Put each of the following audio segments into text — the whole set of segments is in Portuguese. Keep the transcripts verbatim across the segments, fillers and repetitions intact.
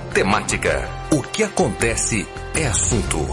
temática. O que acontece é assunto.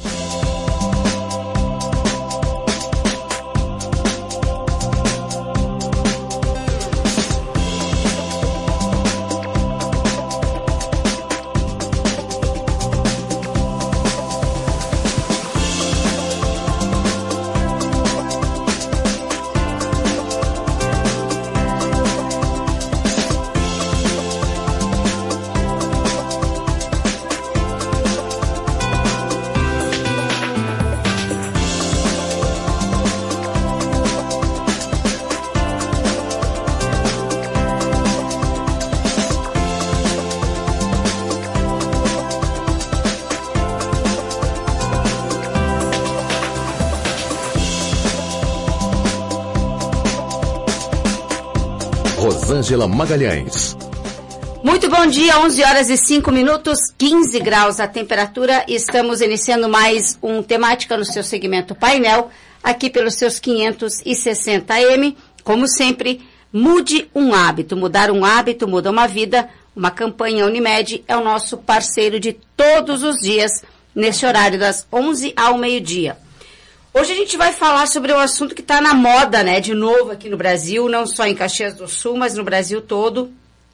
Rosângela Magalhães. Muito bom dia, onze horas e cinco minutos, quinze graus a temperatura. Estamos iniciando mais um Temática no seu segmento painel, aqui pelos seus quinhentos e sessenta A M. Como sempre, mude um hábito. Mudar um hábito muda uma vida. Uma campanha Unimed é o nosso parceiro de todos os dias, nesse horário das onze ao meio-dia. Hoje a gente vai falar sobre um assunto que está na moda, né, de novo aqui no Brasil, não só em Caxias do Sul, mas no Brasil todo,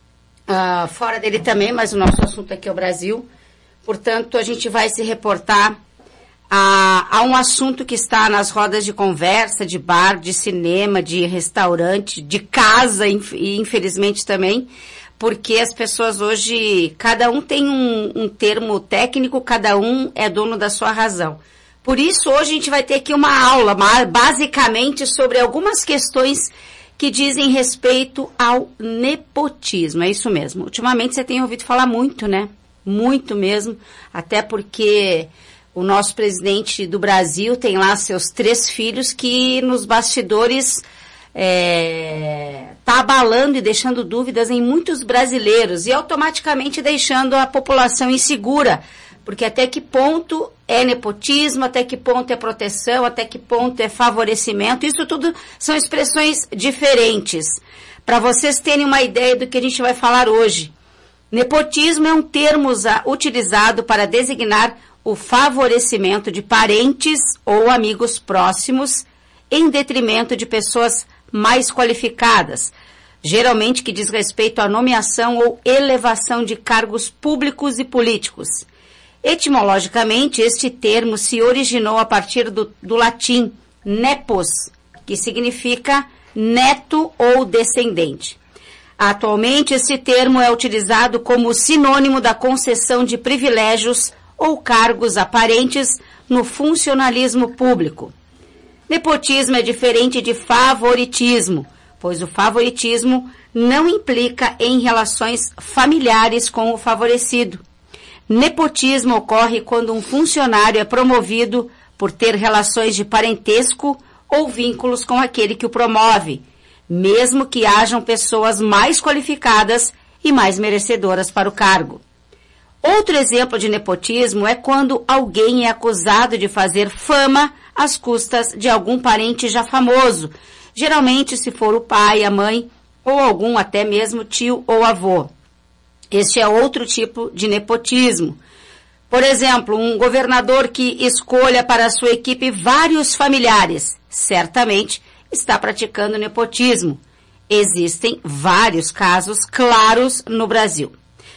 uh, fora dele também, mas o nosso assunto aqui é o Brasil. Portanto, a gente vai se reportar a, a um assunto que está nas rodas de conversa, de bar, de cinema, de restaurante, de casa, e infelizmente também, porque as pessoas hoje, cada um tem um, um termo técnico, cada um é dono da sua razão. Por isso, hoje a gente vai ter aqui uma aula, basicamente, sobre algumas questões que dizem respeito ao nepotismo. É isso mesmo. Ultimamente você tem ouvido falar muito, né? Muito mesmo. Até porque o nosso presidente do Brasil tem lá seus três filhos que nos bastidores é, tá abalando e deixando dúvidas em muitos brasileiros e automaticamente deixando a população insegura. Porque até que ponto é nepotismo, até que ponto é proteção, até que ponto é favorecimento, isso tudo são expressões diferentes. Para vocês terem uma ideia do que a gente vai falar hoje, nepotismo é um termo utilizado para designar o favorecimento de parentes ou amigos próximos em detrimento de pessoas mais qualificadas, geralmente que diz respeito à nomeação ou elevação de cargos públicos e políticos. Etimologicamente, este termo se originou a partir do, do latim nepos, que significa neto ou descendente. Atualmente, esse termo é utilizado como sinônimo da concessão de privilégios ou cargos aparentes no funcionalismo público. Nepotismo é diferente de favoritismo, pois o favoritismo não implica em relações familiares com o favorecido. Nepotismo ocorre quando um funcionário é promovido por ter relações de parentesco ou vínculos com aquele que o promove, mesmo que hajam pessoas mais qualificadas e mais merecedoras para o cargo. Outro exemplo de nepotismo é quando alguém é acusado de fazer fama às custas de algum parente já famoso, geralmente se for o pai, a mãe ou algum até mesmo tio ou avô. Este é outro tipo de nepotismo. Por exemplo, um governador que escolha para a sua equipe vários familiares, certamente está praticando nepotismo. Existem vários casos claros no Brasil.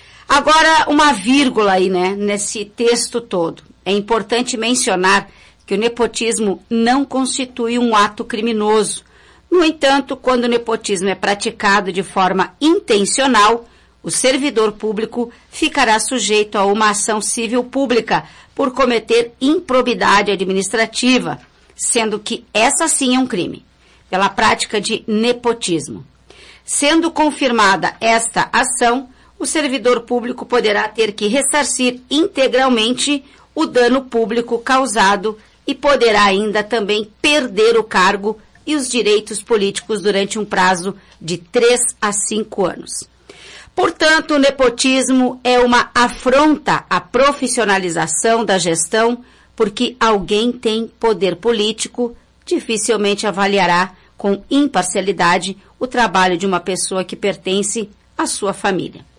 Agora, uma vírgula aí, né, nesse texto todo. É importante mencionar que o nepotismo não constitui um ato criminoso. No entanto, quando o nepotismo é praticado de forma intencional, o servidor público ficará sujeito a uma ação civil pública por cometer improbidade administrativa, sendo que essa sim é um crime, pela prática de nepotismo. Sendo confirmada esta ação, o servidor público poderá ter que ressarcir integralmente o dano público causado e poderá ainda também perder o cargo e os direitos políticos durante um prazo de três a cinco anos. Portanto, o nepotismo é uma afronta à profissionalização da gestão, porque alguém tem poder político, dificilmente avaliará com imparcialidade o trabalho de uma pessoa que pertence à sua família.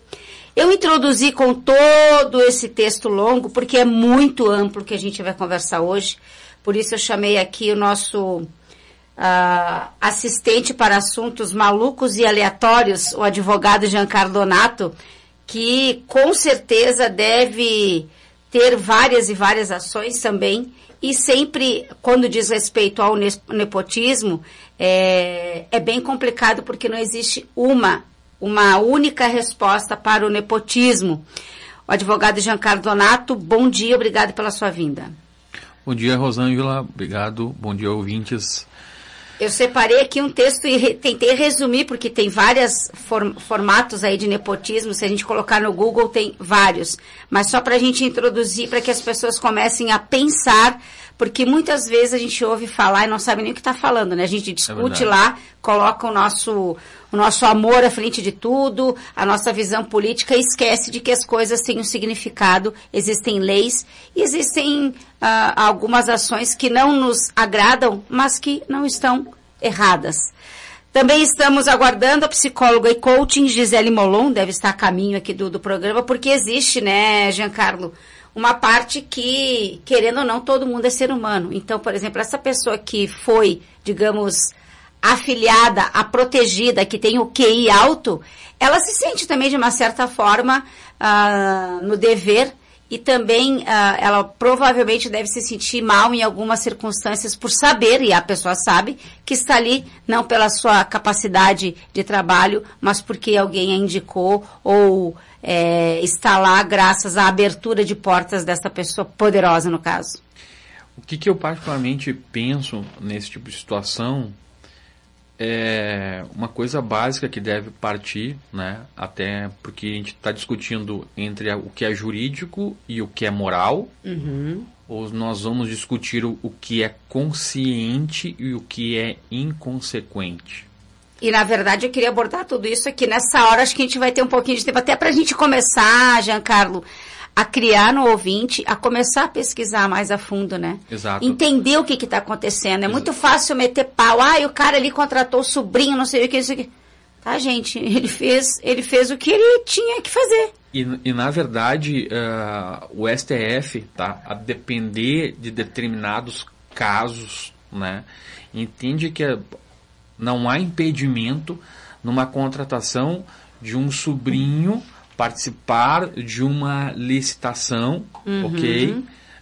Eu introduzi com todo esse texto longo, porque é muito amplo que a gente vai conversar hoje. Por isso eu chamei aqui o nosso uh, assistente para assuntos malucos e aleatórios, o advogado Giancarlo Donato, que com certeza deve ter várias e várias ações também. E sempre, quando diz respeito ao nepotismo, é, é bem complicado porque não existe uma, uma única resposta para o nepotismo. O advogado Giancarlo Donato, bom dia, obrigado pela sua vinda. Bom dia, Rosângela, obrigado, bom dia, ouvintes. Eu separei aqui um texto e re, tentei resumir, porque tem vários form, formatos aí de nepotismo, se a gente colocar no Google tem vários, mas só para a gente introduzir, para que as pessoas comecem a pensar, porque muitas vezes a gente ouve falar e não sabe nem o que está falando, né? A gente discute é lá, coloca o nosso, o nosso amor à frente de tudo, a nossa visão política, e esquece de que as coisas têm um significado, existem leis e existem ah, algumas ações que não nos agradam, mas que não estão erradas. Também estamos aguardando a psicóloga e coaching Gisele Molon, deve estar a caminho aqui do, do programa, porque existe, né, Giancarlo, uma parte que, querendo ou não, todo mundo é ser humano. Então, por exemplo, essa pessoa que foi, digamos, afiliada, a protegida, que tem o Q I alto, ela se sente também, de uma certa forma, uh, no dever, e também uh, ela provavelmente deve se sentir mal em algumas circunstâncias por saber, e a pessoa sabe, que está ali não pela sua capacidade de trabalho, mas porque alguém a indicou ou é, está lá graças à abertura de portas dessa pessoa poderosa, no caso. O que, que eu particularmente penso nesse tipo de situação é uma coisa básica que deve partir, né? Até porque a gente está discutindo entre o que é jurídico e o que é moral, uhum. ou nós vamos discutir o, o que é consciente e o que é inconsequente. E, na verdade, eu queria abordar tudo isso aqui nessa hora. Acho que a gente vai ter um pouquinho de tempo até para a gente começar, Giancarlo, a criar no ouvinte, a começar a pesquisar mais a fundo, né? Exato. Entender o que está acontecendo. É Exato. Muito fácil meter pau. Ah, o cara ali contratou o sobrinho, não sei o que, isso aqui. Tá, gente? Ele fez, ele fez o que ele tinha que fazer. E, e na verdade, uh, o S T F, tá, a depender de determinados casos, né, entende que não há impedimento numa contratação de um sobrinho participar de uma licitação, uhum. ok?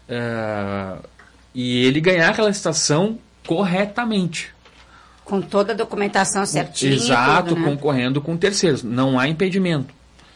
Uh, e ele ganhar aquela licitação corretamente. Com toda a documentação certinha. Exato, tudo, né? Concorrendo com terceiros. Não há impedimento.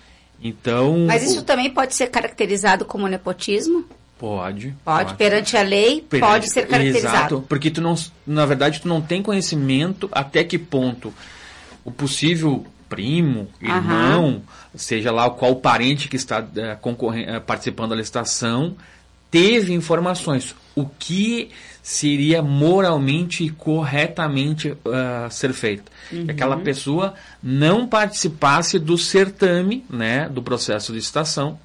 Então, mas isso o... também pode ser caracterizado como nepotismo? Pode. Pode, pode. Perante a lei, perante, pode ser caracterizado. Exato, porque tu não, na verdade tu não tem conhecimento até que ponto o possível primo, irmão, uhum. seja lá qual parente que está uh, concorrendo, uh, participando da licitação, teve informações. O que seria moralmente e corretamente uh, ser feito. Uhum. Que aquela pessoa não participasse do certame, né, do processo de licitação.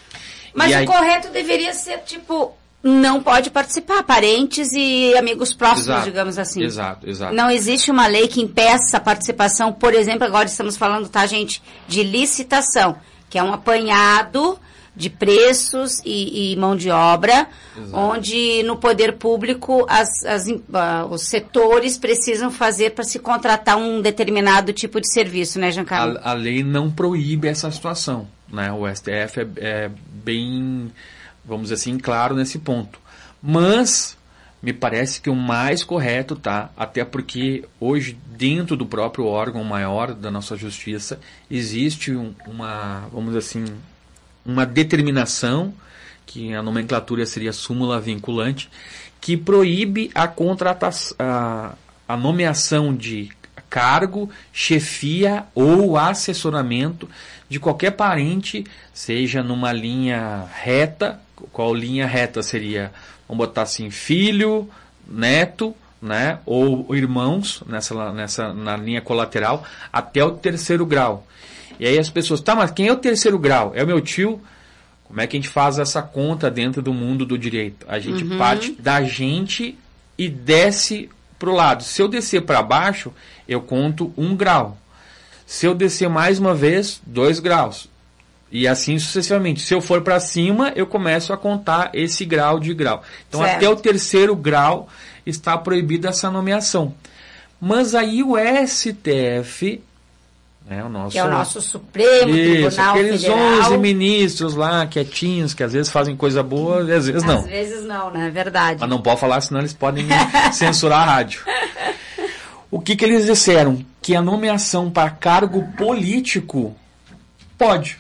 Mas e o aí... correto deveria ser, tipo, não pode participar, parentes e amigos próximos, exato, digamos assim. Exato, exato. Não existe uma lei que impeça a participação, por exemplo, agora estamos falando, tá, gente, de licitação, que é um apanhado de preços e, e mão de obra, exato, onde no poder público as, as, uh, os setores precisam fazer para se contratar um determinado tipo de serviço, né, Giancarlo? A, a lei não proíbe essa situação, né? O S T F é, é bem, vamos dizer assim, claro nesse ponto. Mas me parece que o mais correto, tá? Até porque hoje, dentro do próprio órgão maior da nossa justiça, existe um, uma, vamos dizer assim, uma determinação, que a nomenclatura seria súmula vinculante, que proíbe a contratação, a, a nomeação de cargo, chefia ou assessoramento de qualquer parente, seja numa linha reta. Qual linha reta seria? Vamos botar assim, filho, neto, né, ou irmãos, nessa, nessa, na linha colateral, até o terceiro grau. E aí as pessoas, tá, mas quem é o terceiro grau? É o meu tio? Como é que a gente faz essa conta dentro do mundo do direito? A gente uhum. parte da gente e desce para o lado. Se eu descer para baixo, eu conto um grau. Se eu descer mais uma vez, dois graus. E assim sucessivamente. Se eu for para cima, eu começo a contar esse grau de grau. Então, certo. Até o terceiro grau está proibida essa nomeação. Mas aí o S T F... É o nosso, que é o nosso Supremo isso, Tribunal aqueles Federal. onze ministros lá, quietinhos, que às vezes fazem coisa boa e às vezes não. Às vezes não, né? É verdade. Mas não pode falar, senão eles podem censurar a rádio. O que que eles disseram? Que a nomeação para cargo político pode.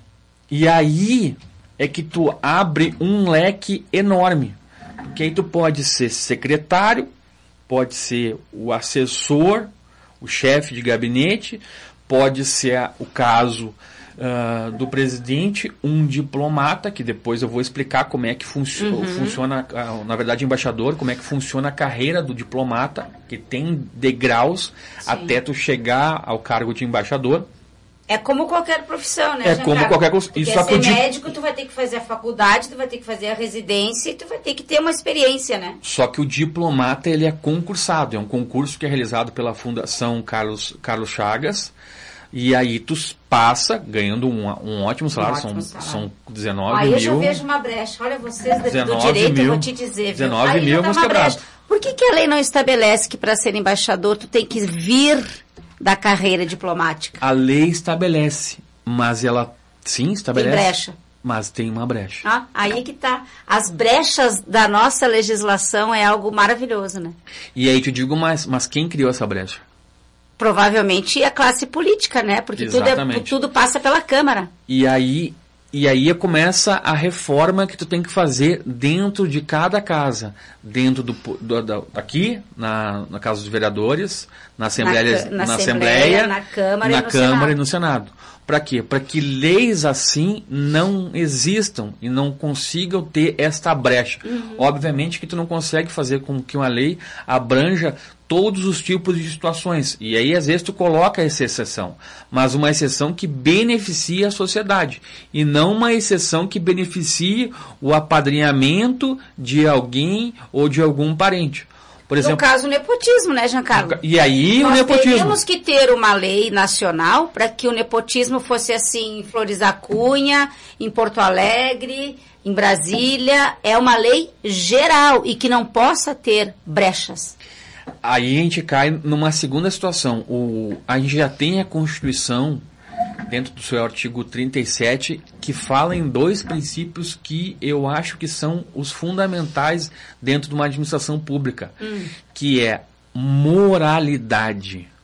E aí é que tu abre um leque enorme. Porque aí tu pode ser secretário, pode ser o assessor, o chefe de gabinete, pode ser o caso uh, do presidente, um diplomata, que depois eu vou explicar como é que funci- uhum. funciona, uh, na verdade, embaixador, como é que funciona a carreira do diplomata, que tem degraus Sim. até tu chegar ao cargo de embaixador. É como qualquer profissão, né, É Giancarlo? como qualquer profissão. Porque Só ser que médico, tu vai ter que fazer a faculdade, tu vai ter que fazer a residência e tu vai ter que ter uma experiência, né? Só que o diplomata, ele é concursado. É um concurso que é realizado pela Fundação Carlos, Carlos Chagas. E aí tu passa ganhando um, um ótimo salário. Um ótimo são, salário. São dezenove aí mil. Aí eu já vejo uma brecha. Olha, vocês do dezenove direito, mil, eu vou te dizer. Viu? dezenove aí mil, tá mas uma quebrado. brecha. Por que, que a lei não estabelece que para ser embaixador tu tem que vir da carreira diplomática? A lei estabelece. Mas ela, sim, estabelece. Tem brecha. Mas tem uma brecha. Ah, aí que tá. As brechas da nossa legislação é algo maravilhoso, né? E aí te digo mais, mas quem criou essa brecha? Provavelmente a classe política, né? Porque tudo, é, tudo passa pela Câmara. E aí, e aí começa a reforma que tu tem que fazer dentro de cada casa. Dentro do, do, do aqui, na, na Casa dos Vereadores, na Assembleia, na, na, na, Assembleia, Assembleia, na Câmara, na e, no Câmara e no Senado. Para quê? Para que leis assim não existam e não consigam ter esta brecha. Uhum. Obviamente que tu não consegue fazer com que uma lei abranja todos os tipos de situações. E aí, às vezes, tu coloca essa exceção. Mas uma exceção que beneficie a sociedade. E não uma exceção que beneficie o apadrinhamento de alguém ou de algum parente. Por exemplo, no caso, o nepotismo, né, Giancarlo? E aí Nós o nepotismo. Nós teríamos que ter uma lei nacional para que o nepotismo fosse assim em Flores da Cunha, em Porto Alegre, em Brasília. É uma lei geral e que não possa ter brechas. Aí a gente cai numa segunda situação. O, a gente já tem a Constituição, dentro do seu artigo trinta e sete, que fala em dois princípios que eu acho que são os fundamentais dentro de uma administração pública, hum. que é moralidade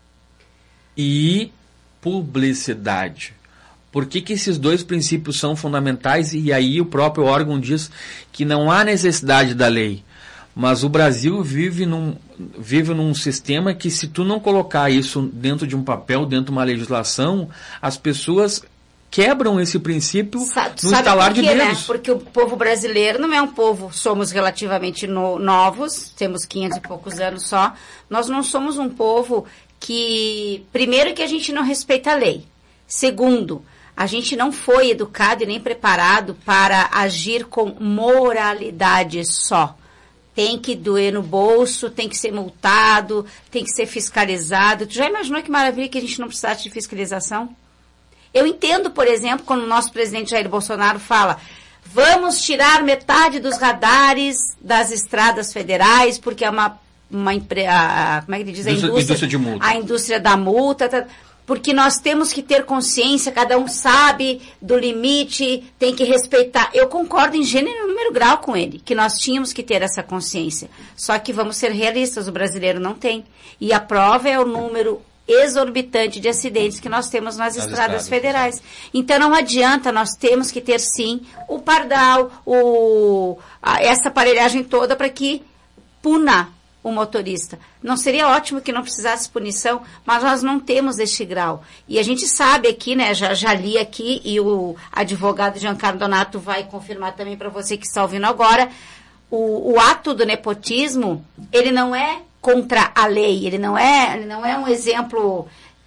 e publicidade. Por que que esses dois princípios são fundamentais? E aí o próprio órgão diz que não há necessidade da lei. Mas o Brasil vive num, vive num sistema que, se tu não colocar isso dentro de um papel, dentro de uma legislação, as pessoas quebram esse princípio sabe, no sabe estalar por quê, de dedos. Né? Porque o povo brasileiro não é um povo, somos relativamente no, novos, temos quinhentos e poucos anos só. Nós não somos um povo que, primeiro, que a gente não respeita a lei. Segundo, a gente não foi educado e nem preparado para agir com moralidade só. Tem que doer no bolso, tem que ser multado, tem que ser fiscalizado. Tu já imaginou que maravilha que a gente não precisasse de fiscalização? Eu entendo, por exemplo, quando o nosso presidente Jair Bolsonaro fala: vamos tirar metade dos radares das estradas federais, porque é uma, uma a, como é que ele diz? A indústria, indústria de multa. A indústria da multa, tá, porque nós temos que ter consciência, cada um sabe do limite, tem que respeitar. Eu concordo em gênero e número grau com ele, que nós tínhamos que ter essa consciência. Só que vamos ser realistas, o brasileiro não tem. E a prova é o número exorbitante de acidentes que nós temos nas, nas estradas, estradas federais. Então não adianta, nós temos que ter sim o pardal, o, a, essa aparelhagem toda para que puna o motorista. Não seria ótimo que não precisasse punição, mas nós não temos este grau. E a gente sabe aqui, né, já, já li aqui, e o advogado Giancarlo Donato vai confirmar também para você que está ouvindo agora, o, o ato do nepotismo, ele não é contra a lei, ele não é, ele não é um exemplo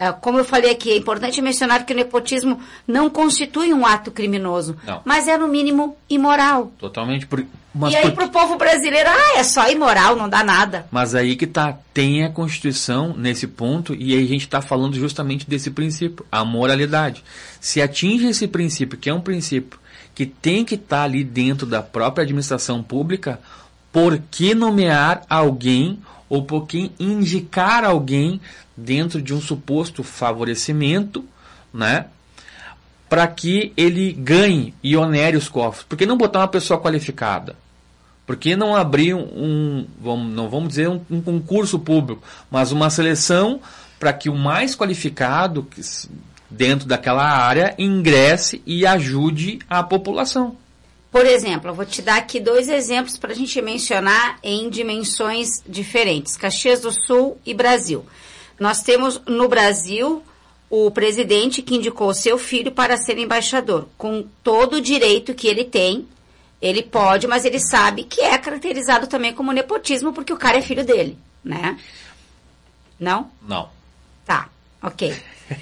Como eu falei aqui, é importante mencionar que o nepotismo não constitui um ato criminoso, não. Mas é, no mínimo, imoral. Totalmente. Por, mas e aí, por... para o povo brasileiro, ah, é só imoral, não dá nada. Mas aí que tá, tem a Constituição nesse ponto, e aí a gente está falando justamente desse princípio, a moralidade. Se atinge esse princípio, que é um princípio que tem que estar tá ali dentro da própria administração pública, por que nomear alguém ou por que indicar alguém dentro de um suposto favorecimento, né, para que ele ganhe e onere os cofres? Por que não botar uma pessoa qualificada? Por que não abrir um, vamos, não vamos dizer um, um concurso público, mas uma seleção para que o mais qualificado dentro daquela área ingresse e ajude a população? Por exemplo, eu vou te dar aqui dois exemplos para a gente mencionar em dimensões diferentes. Caxias do Sul e Brasil. Nós temos no Brasil o presidente que indicou seu filho para ser embaixador, com todo o direito que ele tem. Ele pode, mas ele sabe que é caracterizado também como nepotismo, porque o cara é filho dele, né? Não? Não. Tá, ok.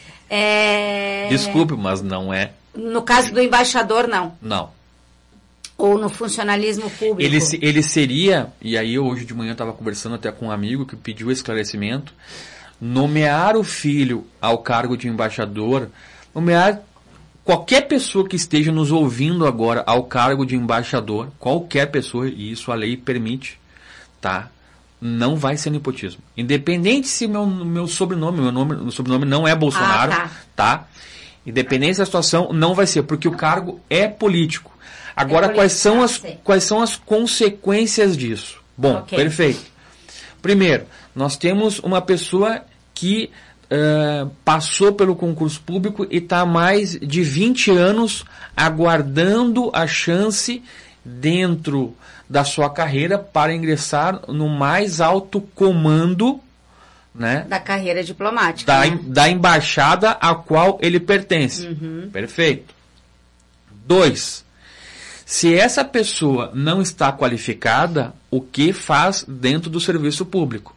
É... Desculpe, mas não é. No caso do embaixador, não? Não. Ou no funcionalismo público? Ele, ele seria, e aí hoje de manhã eu estava conversando até com um amigo que pediu esclarecimento, nomear o filho ao cargo de embaixador, nomear qualquer pessoa que esteja nos ouvindo agora ao cargo de embaixador, qualquer pessoa, e isso a lei permite, tá? Não vai ser nepotismo. Independente se meu, meu sobrenome, meu nome, meu sobrenome não é Bolsonaro, ah, tá. tá? Independente da situação, não vai ser, porque o cargo é político. Agora, é quais, são as, quais são as consequências disso? Bom, okay. Perfeito. Primeiro, nós temos uma pessoa que uh, passou pelo concurso público e está há mais de vinte anos aguardando a chance dentro da sua carreira para ingressar no mais alto comando, né, da carreira diplomática. Da, né? da embaixada a qual ele pertence. Uhum. Perfeito. Dois. Se essa pessoa não está qualificada, o que faz dentro do serviço público?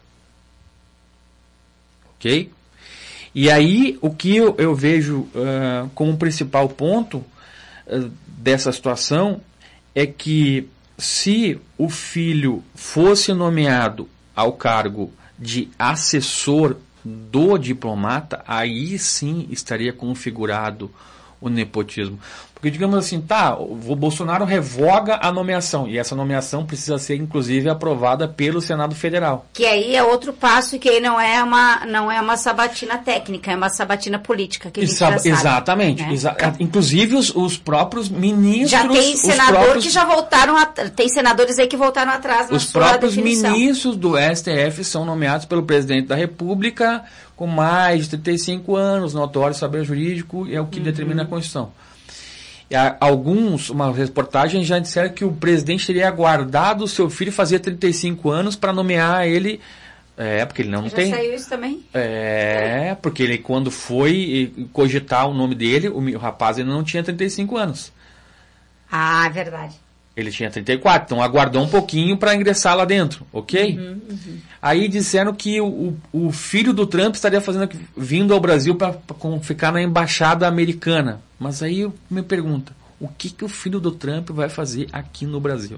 Ok? E aí, o que eu, eu vejo uh, como principal ponto uh, dessa situação é que se o filho fosse nomeado ao cargo de assessor do diplomata, aí sim estaria configurado o nepotismo. Porque, digamos assim, tá, o Bolsonaro revoga a nomeação, e essa nomeação precisa ser, inclusive, aprovada pelo Senado Federal. Que aí é outro passo, que aí não é uma, não é uma sabatina técnica, é uma sabatina política, que a gente já sabe, exatamente. Né? Exa inclusive, os, os próprios ministros... Já tem senador próprios, que já voltaram, a, tem senadores aí que voltaram atrás na os sua próprios definição. Ministros do S T F são nomeados pelo presidente da República com mais de trinta e cinco anos, notório saber jurídico, é o que uhum. determina a Constituição. E há alguns, uma reportagem já disseram que o presidente teria aguardado o seu filho fazer trinta e cinco anos para nomear ele. É, porque ele não já tem. Já saiu isso também? É, é, porque ele, quando foi cogitar o nome dele, o, o rapaz ainda não tinha trinta e cinco anos. Ah, é verdade. Ele tinha trinta e quatro, então aguardou um pouquinho para ingressar lá dentro, ok? Uhum, uhum. Aí disseram que o, o filho do Trump estaria fazendo, vindo ao Brasil para ficar na embaixada americana. Mas aí eu me pergunto, o que, que o filho do Trump vai fazer aqui no Brasil?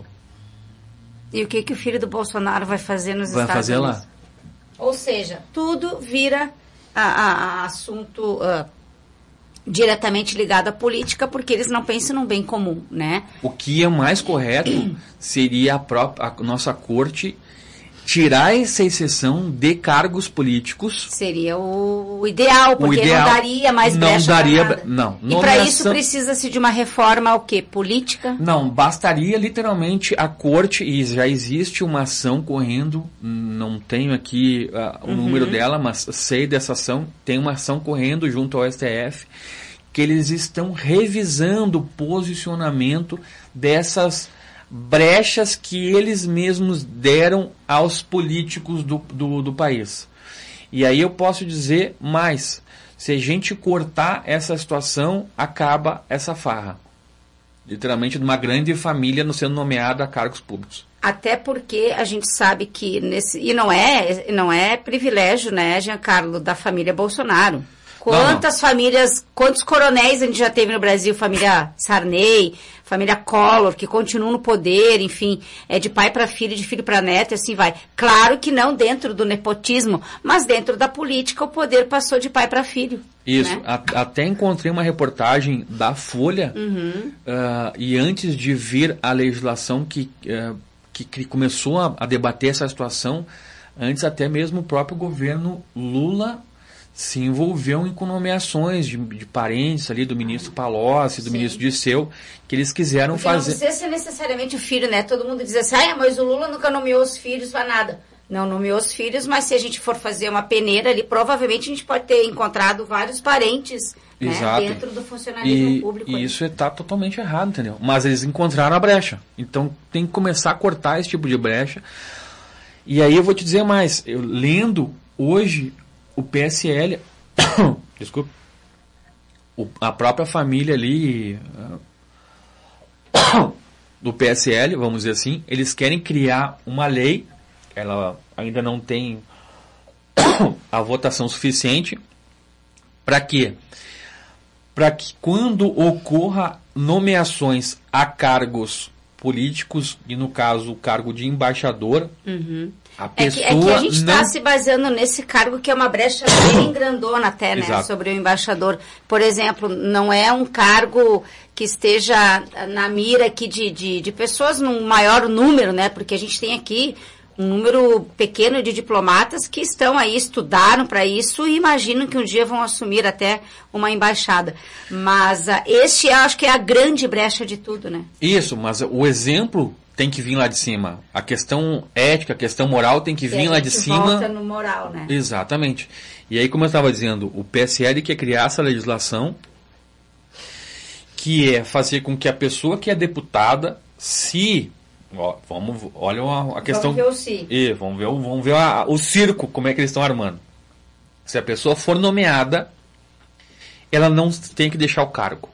E o que, que o filho do Bolsonaro vai fazer nos vai Estados fazer Unidos? Lá. Ou seja, tudo vira a, a, a assunto... Uh, diretamente ligado à política, porque eles não pensam no bem comum, né? O que é mais correto seria a, própria, a nossa corte tirar essa exceção de cargos políticos. Seria o ideal, porque o ideal, não daria mais não brecha daria, pra nada. Não. E para isso precisa-se de uma reforma, o quê? Política? Não, bastaria literalmente a corte, e já existe uma ação correndo, não tenho aqui uh, o uhum. número dela, mas sei dessa ação, tem uma ação correndo junto ao S T F, que eles estão revisando o posicionamento dessas brechas que eles mesmos deram aos políticos do, do, do país. E aí eu posso dizer mais, se a gente cortar essa situação, acaba essa farra. Literalmente de uma grande família não sendo nomeada a cargos públicos. Até porque a gente sabe que, nesse, e não é, não é privilégio, né, Giancarlo, da família Bolsonaro. Quantas não, não. famílias, quantos coronéis a gente já teve no Brasil, família Sarney, família Collor, que continuam no poder, enfim, é de pai para filho, de filho para neto, e assim vai. Claro que não dentro do nepotismo, mas dentro da política o poder passou de pai para filho. Isso, né? a, até encontrei uma reportagem da Folha, uhum. uh, e antes de vir a legislação que, uh, que, que começou a, a debater essa situação, antes até mesmo o próprio governo Lula se envolveu em nomeações de, de parentes ali do ministro Palocci, do Sim. ministro Disseu, que eles quiseram Porque fazer... não precisa ser necessariamente o filho, né? Todo mundo diz assim, ah, mas o Lula nunca nomeou os filhos para nada. Não nomeou os filhos, mas se a gente for fazer uma peneira ali, provavelmente a gente pode ter encontrado vários parentes, né, dentro do funcionalismo e, público. E isso está totalmente errado, entendeu? Mas eles encontraram a brecha. Então tem que começar a cortar esse tipo de brecha. E aí eu vou te dizer mais, eu lendo hoje o P S L, desculpa, o, a própria família ali uh, do P S L, vamos dizer assim, eles querem criar uma lei, ela ainda não tem a votação suficiente, para quê? Para que quando ocorra nomeações a cargos políticos, e no caso o cargo de embaixador, uhum. a pessoa é que, é que a gente está não... se baseando nesse cargo que é uma brecha bem grandona até, né, Exato. sobre o embaixador. Por exemplo, não é um cargo que esteja na mira aqui de, de, de pessoas num maior número, né, porque a gente tem aqui um número pequeno de diplomatas que estão aí, estudaram para isso e imaginam que um dia vão assumir até uma embaixada. Mas uh, este, eu acho que é a grande brecha de tudo, né? Isso, mas o exemplo tem que vir lá de cima. A questão ética, a questão moral tem que vir lá de cima. Volta no moral, né? Exatamente. E aí, como eu estava dizendo, o P S L quer criar essa legislação que é fazer com que a pessoa que é deputada, se... Ó, vamos, olha a, a questão... Vamos ver o si. E, vamos ver, vamos ver a, o circo, como é que eles estão armando. Se a pessoa for nomeada, ela não tem que deixar o cargo.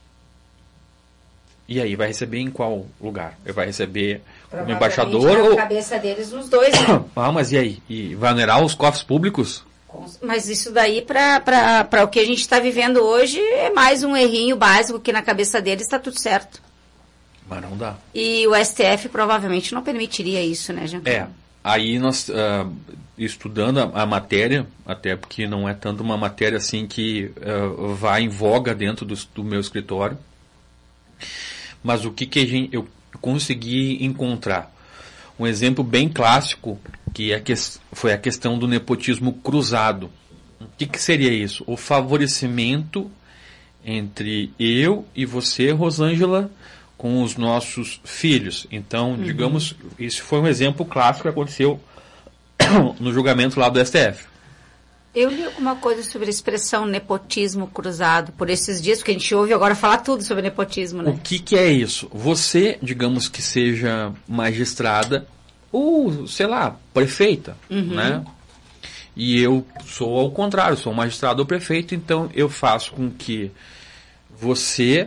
E aí, vai receber em qual lugar? Vai receber como embaixador? Na ou... cabeça deles, nos dois, né? Ah, mas e aí? E vai onerar os cofres públicos? Mas isso daí, para o que a gente está vivendo hoje, é mais um errinho básico que na cabeça deles está tudo certo. Mas não dá. E o S T F provavelmente não permitiria isso, né, Jean? É. Aí nós, uh, estudando a, a matéria, até porque não é tanto uma matéria assim que uh, vai em voga dentro do, do meu escritório, mas o que, que a gente, eu consegui encontrar? Um exemplo bem clássico, que, é que foi a questão do nepotismo cruzado. O que, que seria isso? O favorecimento entre eu e você, Rosângela, com os nossos filhos. Então, uhum. digamos, isso foi um exemplo clássico que aconteceu no julgamento lá do S T F. Eu li alguma coisa sobre a expressão nepotismo cruzado por esses dias, porque a gente ouve agora falar tudo sobre nepotismo, né? O que, que é isso? Você, digamos que seja magistrada ou, sei lá, prefeita, uhum. né? E eu sou ao contrário, sou magistrado ou prefeito, então eu faço com que você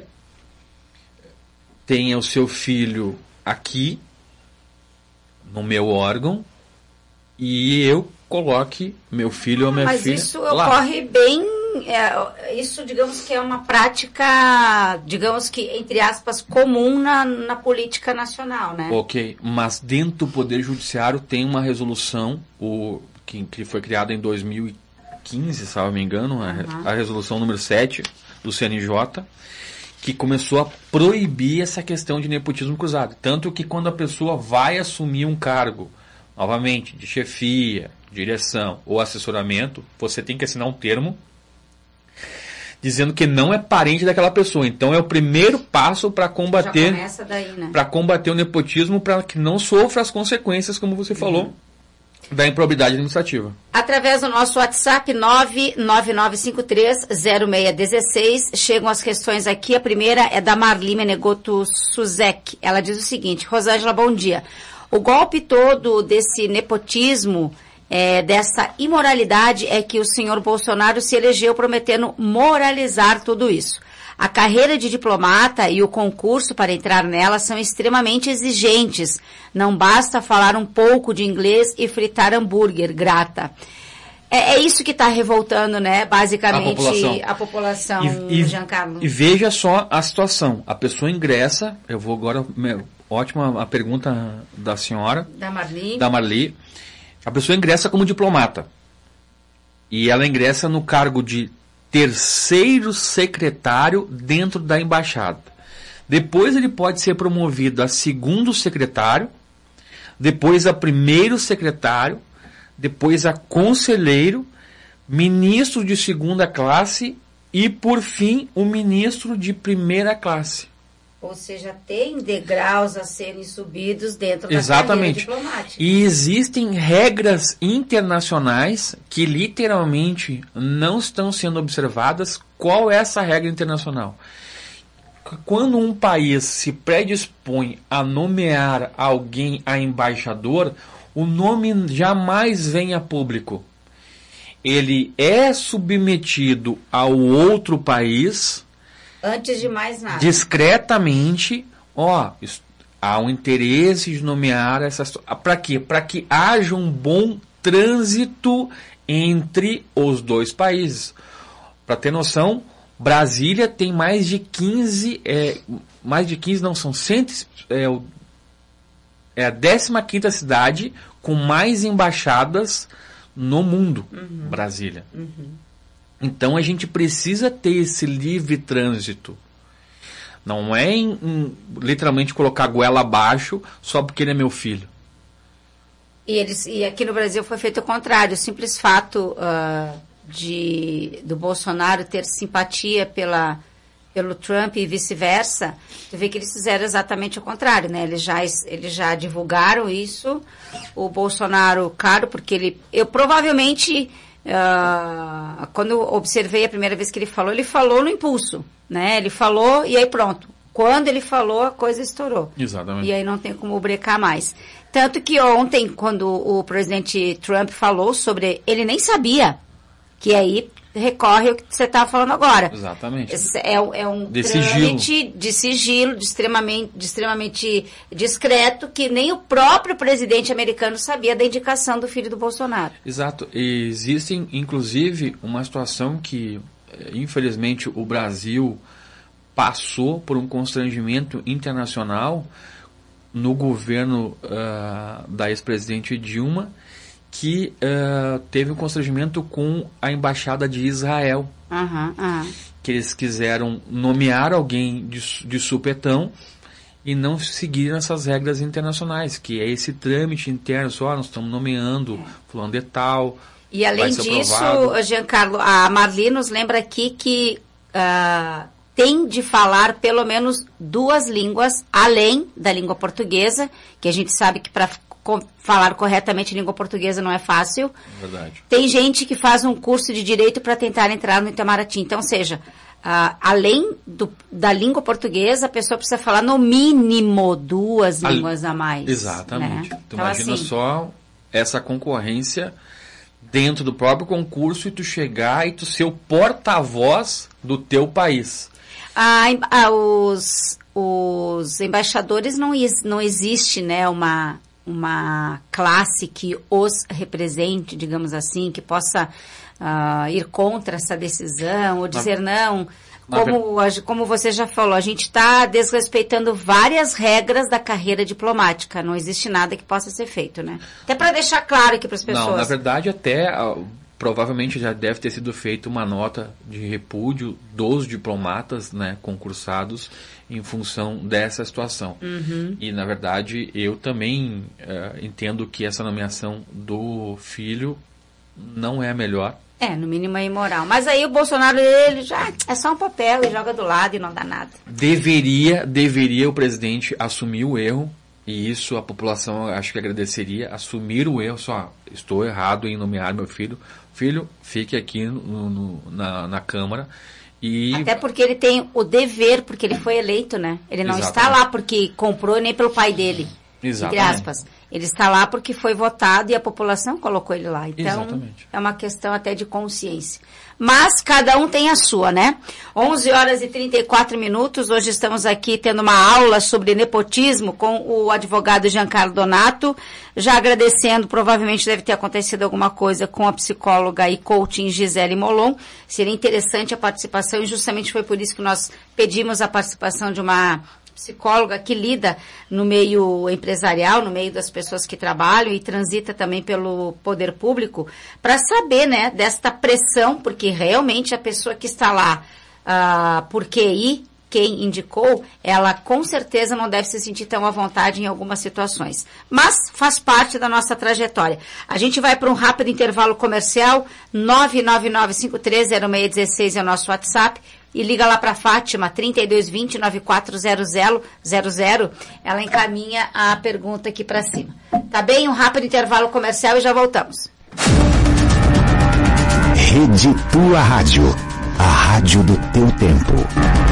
tenha o seu filho aqui, no meu órgão, e eu coloque meu filho ou minha Mas filha Mas isso lá. Ocorre bem, é, isso digamos que é uma prática, digamos que, entre aspas, comum na, na política nacional, né? Ok, mas dentro do Poder Judiciário tem uma resolução, o, que, que foi criada em dois mil e quinze, se não me engano, uhum. a, a resolução número sete do C N J, que começou a proibir essa questão de nepotismo cruzado. Tanto que quando a pessoa vai assumir um cargo, novamente, de chefia, direção ou assessoramento, você tem que assinar um termo dizendo que não é parente daquela pessoa. Então é o primeiro passo para combater, né? para combater o nepotismo, para que não sofra as consequências, como você falou, uhum. da improbidade administrativa. Através do nosso WhatsApp nove nove nove cinco três zero seis um seis, chegam as questões aqui. A primeira é da Marli Menegoto Suzek. Ela diz o seguinte: Rosângela, bom dia. O golpe todo desse nepotismo, é, dessa imoralidade, é que o senhor Bolsonaro se elegeu prometendo moralizar tudo isso. A carreira de diplomata e o concurso para entrar nela são extremamente exigentes. Não basta falar um pouco de inglês e fritar hambúrguer, grata. É, é isso que está revoltando, né? Basicamente, a população, a população e, e, Giancarlo. E veja só a situação. A pessoa ingressa, eu vou agora... Ótima a pergunta da senhora. Da Marli. Da Marli. A pessoa ingressa como diplomata. E ela ingressa no cargo de terceiro secretário dentro da embaixada. Depois ele pode ser promovido a segundo secretário, depois a primeiro secretário, depois a conselheiro, ministro de segunda classe e, por fim, o ministro de primeira classe. Ou seja, tem degraus a serem subidos dentro da Exatamente. carreira diplomática. E existem regras internacionais que literalmente não estão sendo observadas. Qual é essa regra internacional? Quando um país se predispõe a nomear alguém a embaixador, o nome jamais vem a público. Ele é submetido ao outro país... Antes de mais nada. Discretamente, ó, há um interesse de nomear essas... Para quê? Para que haja um bom trânsito entre os dois países. Para ter noção, Brasília tem mais de quinze... É, mais de quinze, não, são cem... É, é a décima quinta cidade com mais embaixadas no mundo. Uhum. Brasília. Uhum. Então a gente precisa ter esse livre trânsito. Não é em, em, literalmente colocar a goela abaixo só porque ele é meu filho. E, eles, e aqui no Brasil foi feito o contrário. O simples fato uh, de, do Bolsonaro ter simpatia pela, pelo Trump e vice-versa, tu vê que eles fizeram exatamente o contrário, né? Eles já, eles já divulgaram isso. O Bolsonaro, claro, porque ele... Eu provavelmente... Uh, quando eu observei a primeira vez que ele falou, ele falou no impulso, né? Ele falou e aí pronto. Quando ele falou, a coisa estourou. Exatamente. E aí não tem como brecar mais. Tanto que ontem, quando o presidente Trump falou sobre... Ele nem sabia. Que aí recorre ao que você estava falando agora. Exatamente. É, é um de trâmite sigilo. de sigilo, de extremamente, de extremamente discreto, que nem o próprio presidente americano sabia da indicação do filho do Bolsonaro. Exato. E existem, inclusive, uma situação que, infelizmente, o Brasil passou por um constrangimento internacional no governo uh, da ex-presidente Dilma, que uh, teve um constrangimento com a embaixada de Israel. Uhum, uhum. Que eles quiseram nomear alguém de, de supetão e não seguiram essas regras internacionais, que é esse trâmite interno, só nós estamos nomeando fulano de tal. E além disso, aprovado. Giancarlo, a Marli nos lembra aqui que uh, tem de falar pelo menos duas línguas, além da língua portuguesa, que a gente sabe que para falar corretamente língua portuguesa não é fácil. Verdade. Tem gente que faz um curso de direito para tentar entrar no Itamaraty. Então, ou seja, uh, além do, da língua portuguesa, a pessoa precisa falar no mínimo duas a, línguas a mais. Exatamente. Né? Tu então, imagina assim, só essa concorrência dentro do próprio concurso e tu chegar e tu ser o porta-voz do teu país. Ah, ah, os, os embaixadores não, não existe, né, uma... uma classe que os represente, digamos assim, que possa uh, ir contra essa decisão ou dizer na, não. Como, a, como você já falou, a gente está desrespeitando várias regras da carreira diplomática. Não existe nada que possa ser feito, né? Até para deixar claro aqui para as pessoas. Não, na verdade, até uh, provavelmente já deve ter sido feita uma nota de repúdio dos diplomatas, né, concursados em função dessa situação. Uhum. E, na verdade, eu também uh, entendo que essa nomeação do filho não é a melhor. É, no mínimo é imoral. Mas aí o Bolsonaro, ele já é só um papel, ele joga do lado e não dá nada. Deveria, deveria o presidente assumir o erro, e isso a população acho que agradeceria, assumir o erro, só estou errado em nomear meu filho. Filho, fique aqui no, no, na, na Câmara. E... Até porque ele tem o dever, porque ele foi eleito, né? Ele não Exatamente. Está lá porque comprou nem pelo pai dele. Exatamente. Entre aspas. Ele está lá porque foi votado e a população colocou ele lá. Então, exatamente. É uma questão até de consciência. Mas cada um tem a sua, né? onze horas e trinta e quatro minutos. Hoje estamos aqui tendo uma aula sobre nepotismo com o advogado Giancarlo Donato. Já agradecendo, provavelmente deve ter acontecido alguma coisa com a psicóloga e coaching Gisele Molon. Seria interessante a participação e justamente foi por isso que nós pedimos a participação de uma psicóloga que lida no meio empresarial, no meio das pessoas que trabalham e transita também pelo poder público, para saber, né, desta pressão, porque realmente a pessoa que está lá uh, por Q I, quem indicou, ela com certeza não deve se sentir tão à vontade em algumas situações. Mas faz parte da nossa trajetória. A gente vai para um rápido intervalo comercial, nove nove nove cinco três zero seis um seis é o nosso WhatsApp, e liga lá para Fátima, trinta e dois vinte, noventa e quatro zero zero zero zero. Ela encaminha a pergunta aqui para cima. Tá bem? Um rápido intervalo comercial e já voltamos. Rede Tua Rádio. A rádio do teu tempo.